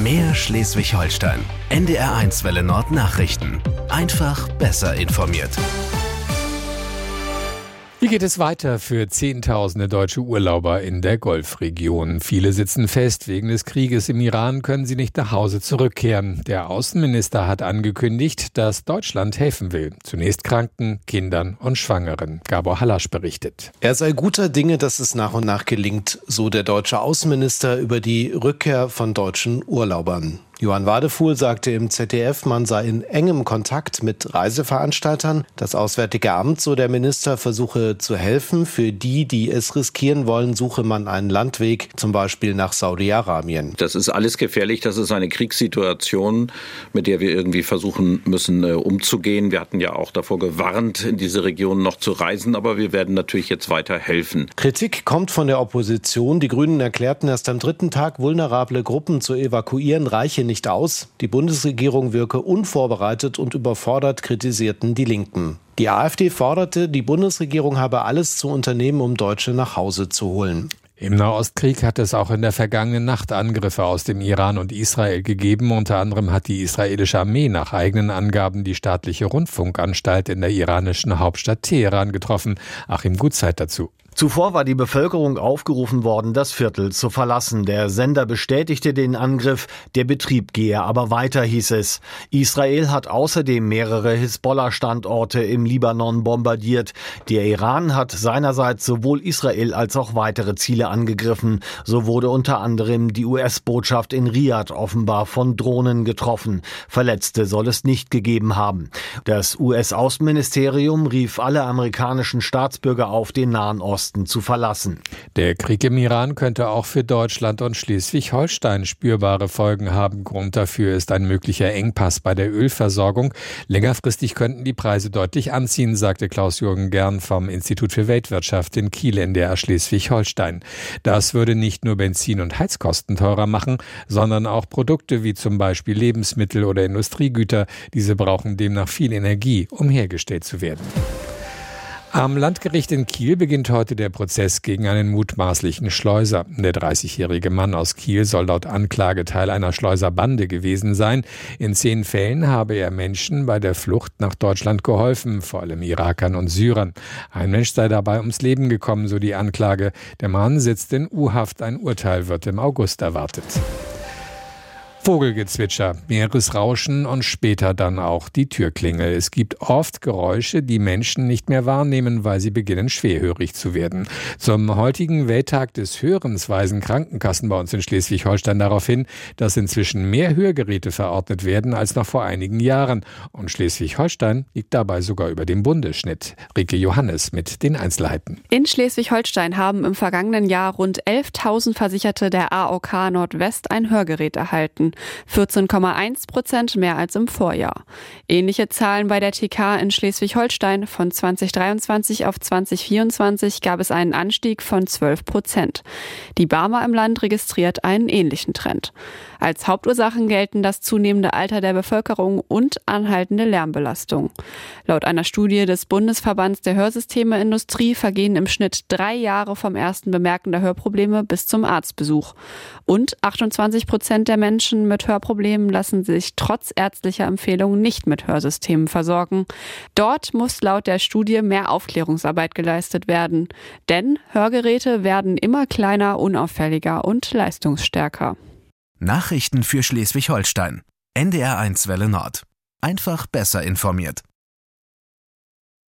Mehr Schleswig-Holstein. NDR1 Welle Nord Nachrichten. Einfach besser informiert. Wie geht es weiter für Zehntausende deutsche Urlauber in der Golfregion? Viele sitzen fest. Wegen des Krieges im Iran können sie nicht nach Hause zurückkehren. Der Außenminister hat angekündigt, dass Deutschland helfen will. Zunächst Kranken, Kindern und Schwangeren. Gabor Hallasch berichtet. Er sei guter Dinge, dass es nach und nach gelingt, so der deutsche Außenminister über die Rückkehr von deutschen Urlaubern. Johann Wadefuhl sagte im ZDF, man sei in engem Kontakt mit Reiseveranstaltern. Das Auswärtige Amt, so der Minister, versuche zu helfen. Für die, die es riskieren wollen, suche man einen Landweg, zum Beispiel nach Saudi-Arabien. Das ist alles gefährlich. Das ist eine Kriegssituation, mit der wir irgendwie versuchen müssen, umzugehen. Wir hatten ja auch davor gewarnt, in diese Region noch zu reisen, aber wir werden natürlich jetzt weiter helfen. Kritik kommt von der Opposition. Die Grünen erklärten erst am 3. Tag, vulnerable Gruppen zu evakuieren, reiche nicht aus. Die Bundesregierung wirke unvorbereitet und überfordert, kritisierten die Linken. Die AfD forderte, die Bundesregierung habe alles zu unternehmen, um Deutsche nach Hause zu holen. Im Nahostkrieg hat es auch in der vergangenen Nacht Angriffe aus dem Iran und Israel gegeben. Unter anderem hat die israelische Armee nach eigenen Angaben die staatliche Rundfunkanstalt in der iranischen Hauptstadt Teheran getroffen. Achim Gutzeit dazu. Zuvor war die Bevölkerung aufgerufen worden, das Viertel zu verlassen. Der Sender bestätigte den Angriff, der Betrieb gehe aber weiter, hieß es. Israel hat außerdem mehrere Hisbollah-Standorte im Libanon bombardiert. Der Iran hat seinerseits sowohl Israel als auch weitere Ziele angegriffen. So wurde unter anderem die US-Botschaft in Riad offenbar von Drohnen getroffen. Verletzte soll es nicht gegeben haben. Das US-Außenministerium rief alle amerikanischen Staatsbürger auf, den Nahen Osten zu verlassen. Der Krieg im Iran könnte auch für Deutschland und Schleswig-Holstein spürbare Folgen haben. Grund dafür ist ein möglicher Engpass bei der Ölversorgung. Längerfristig könnten die Preise deutlich anziehen, sagte Klaus-Jürgen Gern vom Institut für Weltwirtschaft in Kiel, NDR Schleswig-Holstein. Das würde nicht nur Benzin- und Heizkosten teurer machen, sondern auch Produkte wie zum Beispiel Lebensmittel oder Industriegüter. Diese brauchen demnach viel Energie, um hergestellt zu werden. Am Landgericht in Kiel beginnt heute der Prozess gegen einen mutmaßlichen Schleuser. Der 30-jährige Mann aus Kiel soll laut Anklage Teil einer Schleuserbande gewesen sein. In 10 Fällen habe er Menschen bei der Flucht nach Deutschland geholfen, vor allem Irakern und Syrern. Ein Mensch sei dabei ums Leben gekommen, so die Anklage. Der Mann sitzt in U-Haft. Ein Urteil wird im August erwartet. Vogelgezwitscher, Meeresrauschen und später dann auch die Türklingel. Es gibt oft Geräusche, die Menschen nicht mehr wahrnehmen, weil sie beginnen schwerhörig zu werden. Zum heutigen Welttag des Hörens weisen Krankenkassen bei uns in Schleswig-Holstein darauf hin, dass inzwischen mehr Hörgeräte verordnet werden als noch vor einigen Jahren. Und Schleswig-Holstein liegt dabei sogar über dem Bundesschnitt. Rike Johannes mit den Einzelheiten. In Schleswig-Holstein haben im vergangenen Jahr rund 11.000 Versicherte der AOK Nordwest ein Hörgerät erhalten. 14,1% mehr als im Vorjahr. Ähnliche Zahlen bei der TK in Schleswig-Holstein. Von 2023 auf 2024 gab es einen Anstieg von 12%. Die Barmer im Land registriert einen ähnlichen Trend. Als Hauptursachen gelten das zunehmende Alter der Bevölkerung und anhaltende Lärmbelastung. Laut einer Studie des Bundesverbands der Hörsystemeindustrie vergehen im Schnitt 3 Jahre vom ersten Bemerken der Hörprobleme bis zum Arztbesuch. Und 28% der Menschen mit Hörproblemen lassen sich trotz ärztlicher Empfehlungen nicht mit Hörsystemen versorgen. Dort muss laut der Studie mehr Aufklärungsarbeit geleistet werden. Denn Hörgeräte werden immer kleiner, unauffälliger und leistungsstärker. Nachrichten für Schleswig-Holstein. NDR1 Welle Nord. Einfach besser informiert.